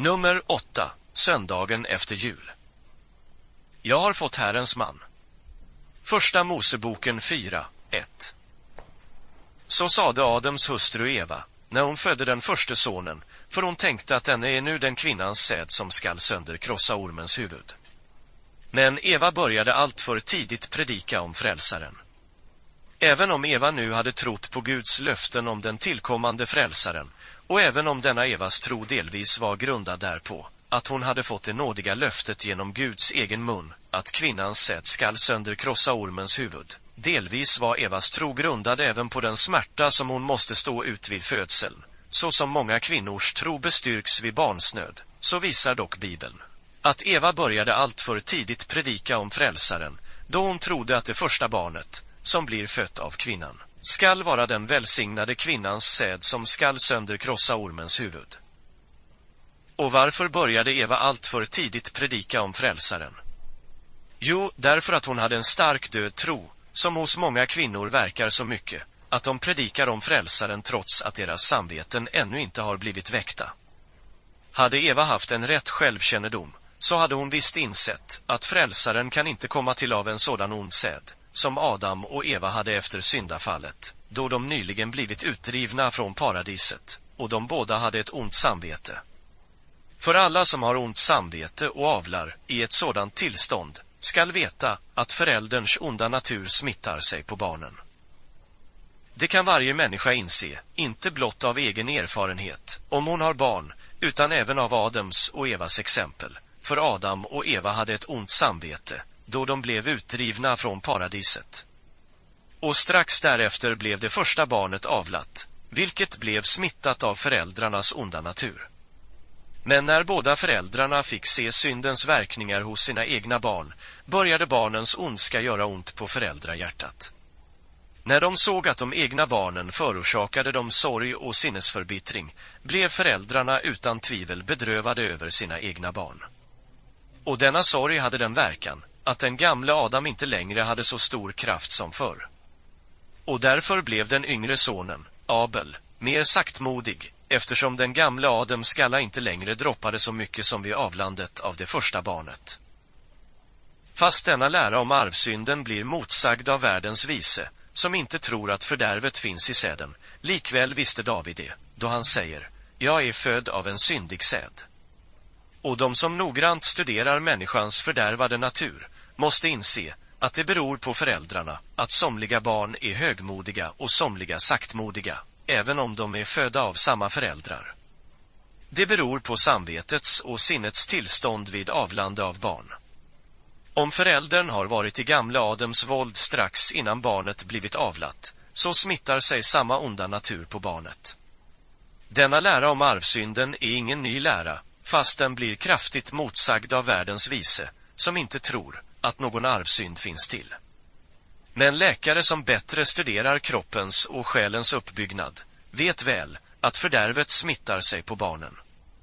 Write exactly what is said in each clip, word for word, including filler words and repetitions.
Nummer åtta. Söndagen efter jul. Jag har fått Herrens man. Första Moseboken fyra, ett. Så sade Adams hustru Eva, när hon födde den första sonen, för hon tänkte att den är nu den kvinnans säd som skall sönder krossa ormens huvud. Men Eva började allt för tidigt predika om frälsaren. Även om Eva nu hade trott på Guds löften om den tillkommande frälsaren, och även om denna Evas tro delvis var grundad därpå, att hon hade fått det nådiga löftet genom Guds egen mun, att kvinnans säd skall sönder krossa ormens huvud. Delvis var Evas tro grundad även på den smärta som hon måste stå ut vid födseln. Så som många kvinnors tro bestyrks vid barnsnöd, så visar dock Bibeln att Eva började allt för tidigt predika om frälsaren, då hon trodde att det första barnet, som blir fött av kvinnan, skall vara den välsignade kvinnans säd som skall sönder krossa ormens huvud. Och varför började Eva allt för tidigt predika om frälsaren? Jo, därför att hon hade en stark död tro, som hos många kvinnor verkar så mycket, att de predikar om frälsaren trots att deras samveten ännu inte har blivit väckta. Hade Eva haft en rätt självkännedom, så hade hon visst insett att frälsaren kan inte komma till av en sådan ond säd, som Adam och Eva hade efter syndafallet, då de nyligen blivit utdrivna från paradiset, och de båda hade ett ont samvete. För alla som har ont samvete och avlar i ett sådant tillstånd, skall veta att förälderns onda natur smittar sig på barnen. Det kan varje människa inse, inte blott av egen erfarenhet, om hon har barn, utan även av Adams och Evas exempel. För Adam och Eva hade ett ont samvete, då de blev utdrivna från paradiset. Och strax därefter blev det första barnet avlat, vilket blev smittat av föräldrarnas onda natur. Men när båda föräldrarna fick se syndens verkningar hos sina egna barn, började barnens ondska göra ont på föräldrahjärtat. När de såg att de egna barnen förorsakade dem sorg och sinnesförbittring, blev föräldrarna utan tvivel bedrövade över sina egna barn. Och denna sorg hade den verkan, att den gamle Adam inte längre hade så stor kraft som förr. Och därför blev den yngre sonen, Abel, mer saktmodig, eftersom den gamle Adams skalla inte längre droppade så mycket som vid avlandet av det första barnet. Fast denna lära om arvsynden blir motsagd av världens vise, som inte tror att fördärvet finns i säden, likväl visste David det, då han säger, jag är född av en syndig säd. Och de som noggrant studerar människans fördärvade natur, måste inse att det beror på föräldrarna, att somliga barn är högmodiga och somliga saktmodiga, även om de är födda av samma föräldrar. Det beror på samvetets och sinnets tillstånd vid avlande av barn. Om föräldern har varit i gamla Adams våld strax innan barnet blivit avlat, så smittar sig samma onda natur på barnet. Denna lära om arvsynden är ingen ny lära, fast den blir kraftigt motsagd av världens vise, som inte tror att någon arvsynd finns till. Men läkare som bättre studerar kroppens och själens uppbyggnad vet väl att fördärvet smittar sig på barnen.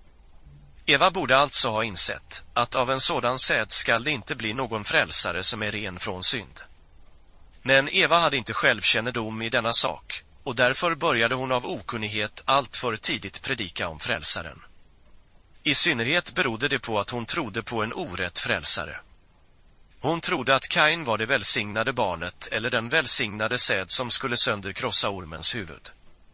Eva borde alltså ha insett att av en sådan säd skall det inte bli någon frälsare som är ren från synd. Men Eva hade inte självkännedom i denna sak, och därför började hon av okunnighet allt för tidigt predika om frälsaren. I synnerhet berodde det på att hon trodde på en orätt frälsare. Hon trodde att Kain var det välsignade barnet eller den välsignade säd som skulle sönderkrossa ormens huvud.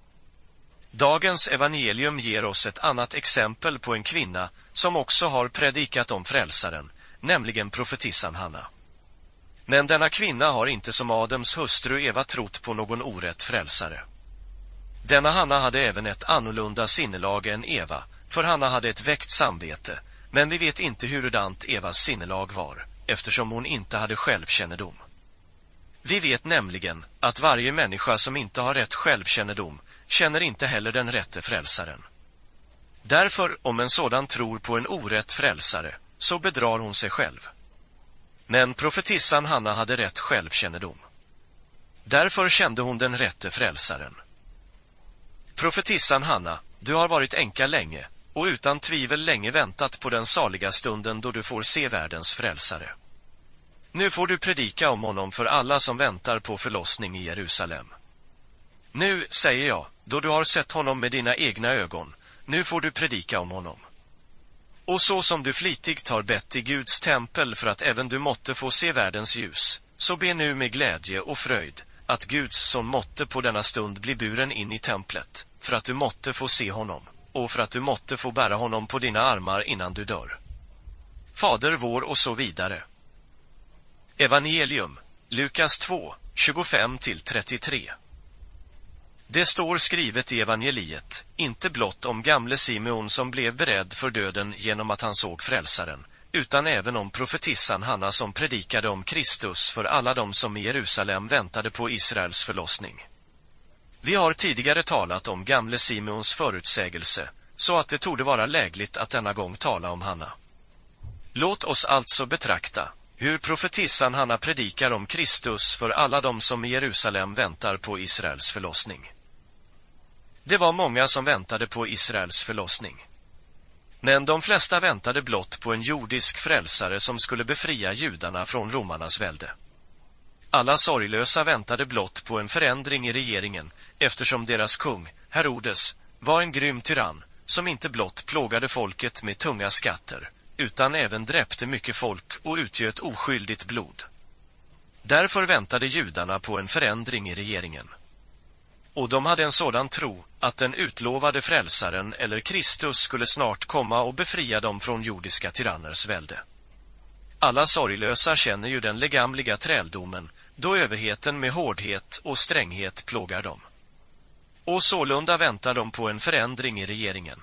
Dagens evangelium ger oss ett annat exempel på en kvinna som också har predikat om frälsaren, nämligen profetissan Hanna. Men denna kvinna har inte som Adams hustru Eva trott på någon orätt frälsare. Denna Hanna hade även ett annorlunda sinnelag än Eva, för Hanna hade ett väckt samvete, men vi vet inte hurdant Evas sinnelag var, eftersom hon inte hade självkännedom. Vi vet nämligen att varje människa som inte har rätt självkännedom känner inte heller den rätte frälsaren. Därför, om en sådan tror på en orätt frälsare, så bedrar hon sig själv. Men profetissan Hanna hade rätt självkännedom. Därför kände hon den rätte frälsaren. Profetissan Hanna, du har varit änka länge, och utan tvivel länge väntat på den saliga stunden då du får se världens frälsare. Nu får du predika om honom för alla som väntar på förlossning i Jerusalem. Nu, säger jag, då du har sett honom med dina egna ögon, nu får du predika om honom. Och så som du flitigt har bett i Guds tempel för att även du måtte få se världens ljus, så be nu med glädje och fröjd, att Guds son måtte på denna stund bli buren in i templet, för att du måtte få se honom, och för att du måtte få bära honom på dina armar innan du dör. Fader vår och så vidare. Evangelium, Lukas två, tjugofem till trettiotre. Det står skrivet i evangeliet, inte blott om gamle Simeon som blev beredd för döden genom att han såg frälsaren, utan även om profetissan Hanna som predikade om Kristus för alla dem som i Jerusalem väntade på Israels förlossning. Vi har tidigare talat om gamle Simeons förutsägelse, så att det torde vara lägligt att denna gång tala om Hanna. Låt oss alltså betrakta hur profetissan Hanna predikar om Kristus för alla dem som i Jerusalem väntar på Israels förlossning. Det var många som väntade på Israels förlossning. Men de flesta väntade blott på en jordisk frälsare som skulle befria judarna från romarnas välde. Alla sorglösa väntade blott på en förändring i regeringen, eftersom deras kung, Herodes, var en grym tyrann som inte blott plågade folket med tunga skatter, utan även dräpte mycket folk och utgöt oskyldigt blod. Därför väntade judarna på en förändring i regeringen. Och de hade en sådan tro att den utlovade frälsaren eller Kristus skulle snart komma och befria dem från jordiska tyranners välde. Alla sorglösa känner ju den legamliga träldomen, då överheten med hårdhet och stränghet plågar dem. Och sålunda väntar de på en förändring i regeringen.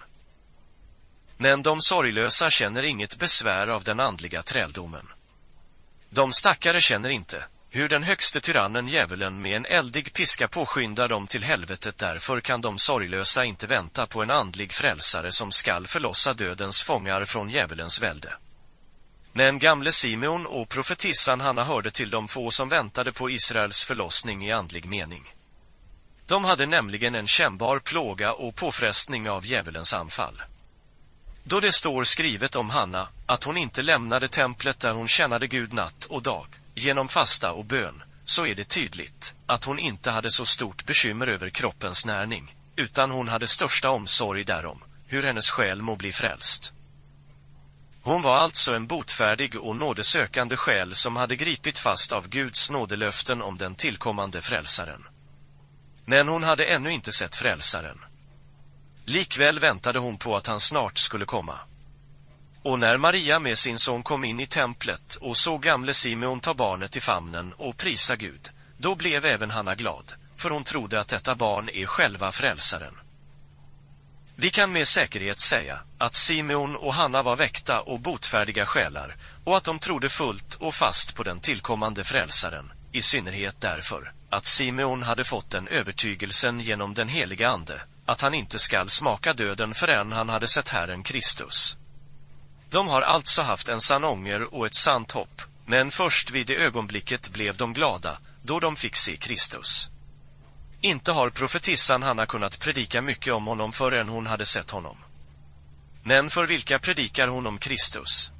Men de sorglösa känner inget besvär av den andliga träldomen. De stackare känner inte hur den högste tyrannen djävulen med en eldig piska påskyndar dem till helvetet. Därför kan de sorglösa inte vänta på en andlig frälsare som skall förlossa dödens fångar från djävulens välde. Men gamle Simeon och profetissan Hanna hörde till de få som väntade på Israels förlossning i andlig mening. De hade nämligen en kännbar plåga och påfrestning av djävulens anfall. Då det står skrivet om Hanna att hon inte lämnade templet där hon tjänade Gud natt och dag, genom fasta och bön, så är det tydligt att hon inte hade så stort bekymmer över kroppens närning, utan hon hade största omsorg därom, hur hennes själ må bli frälst. Hon var alltså en botfärdig och nådesökande själ som hade gripit fast av Guds nådelöften om den tillkommande frälsaren. Men hon hade ännu inte sett frälsaren. Likväl väntade hon på att han snart skulle komma. Och när Maria med sin son kom in i templet och såg gamle Simeon ta barnet i famnen och prisa Gud, då blev även Hanna glad, för hon trodde att detta barn är själva frälsaren. Vi kan med säkerhet säga att Simeon och Hanna var väckta och botfärdiga själar, och att de trodde fullt och fast på den tillkommande frälsaren, i synnerhet därför att Simeon hade fått den övertygelsen genom den heliga ande, att han inte skall smaka döden förrän han hade sett Herren Kristus. De har alltså haft en sann ånger och ett sant hopp, men först vid det ögonblicket blev de glada, då de fick se Kristus. Inte har profetissan Hanna kunnat predika mycket om honom förrän hon hade sett honom. Men för vilka predikar hon om Kristus?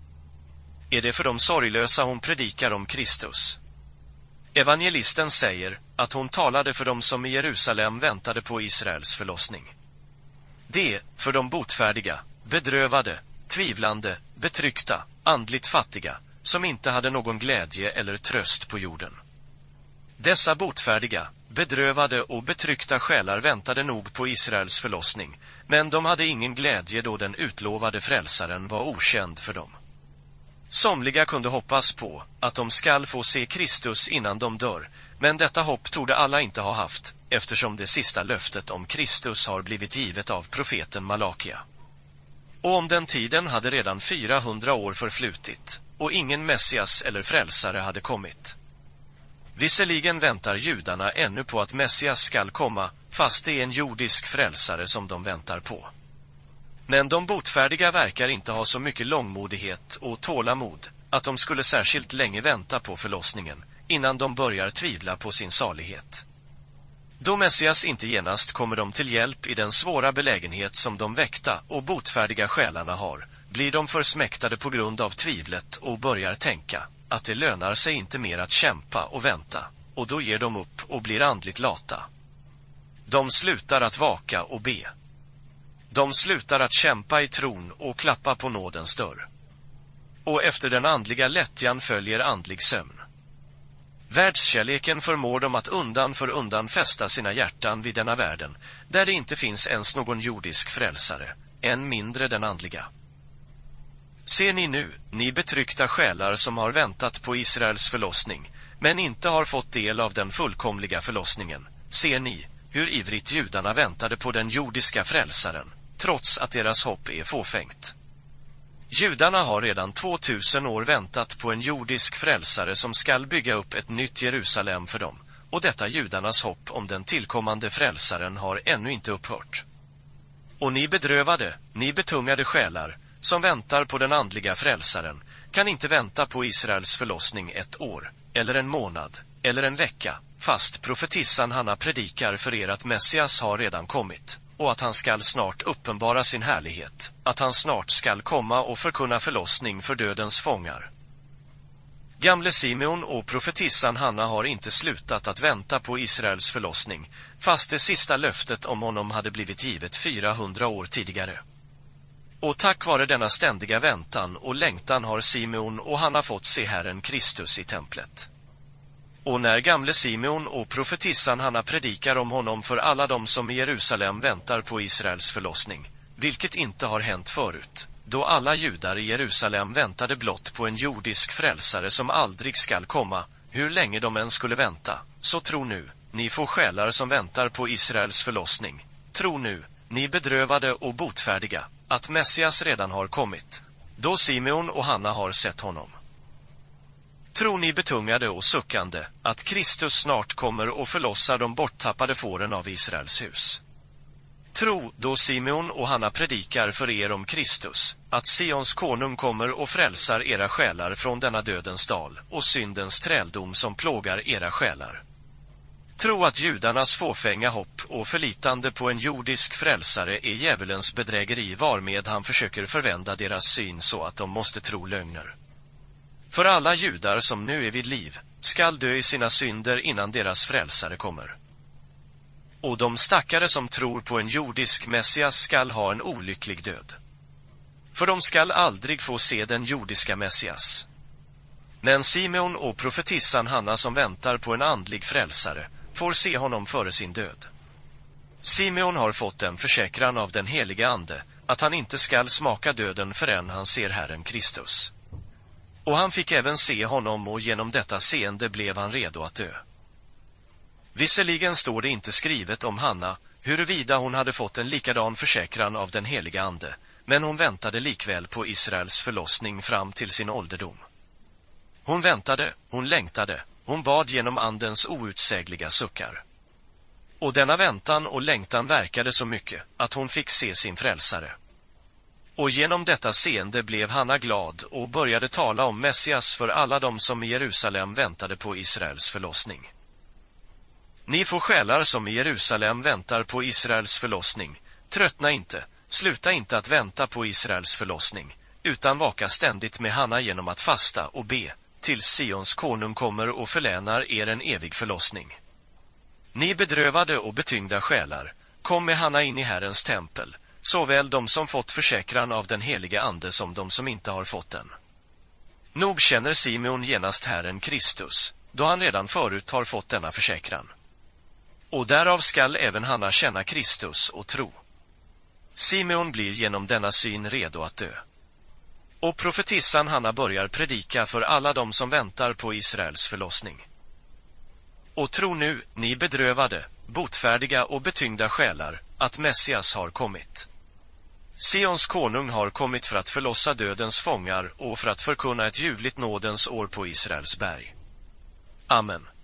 Är det för de sorglösa hon predikar om Kristus? Evangelisten säger att hon talade för dem som i Jerusalem väntade på Israels förlossning. Det är för de botfärdiga, bedrövade, tvivlande, betryckta, andligt fattiga, som inte hade någon glädje eller tröst på jorden. Dessa botfärdiga, bedrövade och betryckta själar väntade nog på Israels förlossning, men de hade ingen glädje då den utlovade frälsaren var okänd för dem. Somliga kunde hoppas på att de skall få se Kristus innan de dör, men detta hopp torde alla inte ha haft, eftersom det sista löftet om Kristus har blivit givet av profeten Malakia. Och om den tiden hade redan fyrahundra år förflutit, och ingen Messias eller frälsare hade kommit. Visserligen väntar judarna ännu på att Messias skall komma, fast det är en jordisk frälsare som de väntar på. Men de botfärdiga verkar inte ha så mycket långmodighet och tålamod, att de skulle särskilt länge vänta på förlossningen, innan de börjar tvivla på sin salighet. Då Messias inte genast kommer dem till hjälp i den svåra belägenhet som de väckta och botfärdiga själarna har, blir de försmäktade på grund av tvivlet och börjar tänka att det lönar sig inte mer att kämpa och vänta, och då ger de upp och blir andligt lata. De slutar att vaka och be. De slutar att kämpa i tron och klappa på nådens dörr. Och efter den andliga lättjan följer andlig sömn. Världskärleken förmår dem att undan för undan fästa sina hjärtan vid denna världen, där det inte finns ens någon jordisk frälsare, än mindre den andliga. Ser ni nu, ni betryckta själar som har väntat på Israels förlossning, men inte har fått del av den fullkomliga förlossningen, ser ni hur ivrigt judarna väntade på den jordiska frälsaren, trots att deras hopp är fåfängt. Judarna har redan tvåtusen år väntat på en jordisk frälsare som skall bygga upp ett nytt Jerusalem för dem, och detta judarnas hopp om den tillkommande frälsaren har ännu inte upphört. Och ni bedrövade, ni betungade själar, som väntar på den andliga frälsaren, kan inte vänta på Israels förlossning ett år, eller en månad, eller en vecka, fast profetissan Hanna predikar för er att Messias har redan kommit, och att han skall snart uppenbara sin härlighet, att han snart skall komma och förkunna förlossning för dödens fångar. Gamle Simeon och profetissan Hanna har inte slutat att vänta på Israels förlossning, fast det sista löftet om honom hade blivit givet fyrahundra år tidigare. Och tack vare denna ständiga väntan och längtan har Simeon och Hanna fått se Herren Kristus i templet. Och när gamle Simeon och profetissan Hanna predikar om honom för alla de som i Jerusalem väntar på Israels förlossning, vilket inte har hänt förut, då alla judar i Jerusalem väntade blott på en jordisk frälsare som aldrig skall komma, hur länge de än skulle vänta, så tro nu, ni får själar som väntar på Israels förlossning, tro nu, ni bedrövade och botfärdiga, att Messias redan har kommit, då Simeon och Hanna har sett honom. Tro ni betungade och suckande, att Kristus snart kommer och förlossar de borttappade fåren av Israels hus. Tro, då Simeon och Hanna predikar för er om Kristus, att Sions konung kommer och frälsar era själar från denna dödens dal och syndens träldom som plågar era själar. Tro att judarnas fåfänga hopp och förlitande på en jordisk frälsare är djävulens bedrägeri varmed han försöker förvända deras syn så att de måste tro lögner. För alla judar som nu är vid liv skall dö i sina synder innan deras frälsare kommer. Och de stackare som tror på en jordisk Messias skall ha en olycklig död. För de skall aldrig få se den jordiska Messias. Men Simeon och profetissan Hanna som väntar på en andlig frälsare får se honom före sin död. Simeon har fått en försäkran av den heliga ande att han inte skall smaka döden förrän han ser Herren Kristus. Och han fick även se honom och genom detta seende blev han redo att dö. Visserligen står det inte skrivet om Hanna huruvida hon hade fått en likadan försäkran av den heliga ande, men hon väntade likväl på Israels förlossning fram till sin ålderdom. Hon väntade, hon längtade, hon bad genom andens outsägliga suckar. Och denna väntan och längtan verkade så mycket att hon fick se sin frälsare. Och genom detta seende blev Hanna glad och började tala om Messias för alla de som i Jerusalem väntade på Israels förlossning. Ni får själar som i Jerusalem väntar på Israels förlossning, tröttna inte, sluta inte att vänta på Israels förlossning, utan vaka ständigt med Hanna genom att fasta och be, tills Sions konung kommer och förlänar er en evig förlossning. Ni bedrövade och betyngda själar, kom med Hanna in i Herrens tempel, såväl de som fått försäkran av den heliga ande som de som inte har fått den. Nog känner Simeon genast Herren Kristus, då han redan förut har fått denna försäkran. Och därav skall även Hanna känna Kristus och tro. Simeon blir genom denna syn redo att dö. Och profetissan Hanna börjar predika för alla de som väntar på Israels förlossning. Och tro nu, ni bedrövade, botfärdiga och betyngda själar, att Messias har kommit. Sions konung har kommit för att förlossa dödens fångar och för att förkunna ett ljuvligt nådens år på Israels berg. Amen.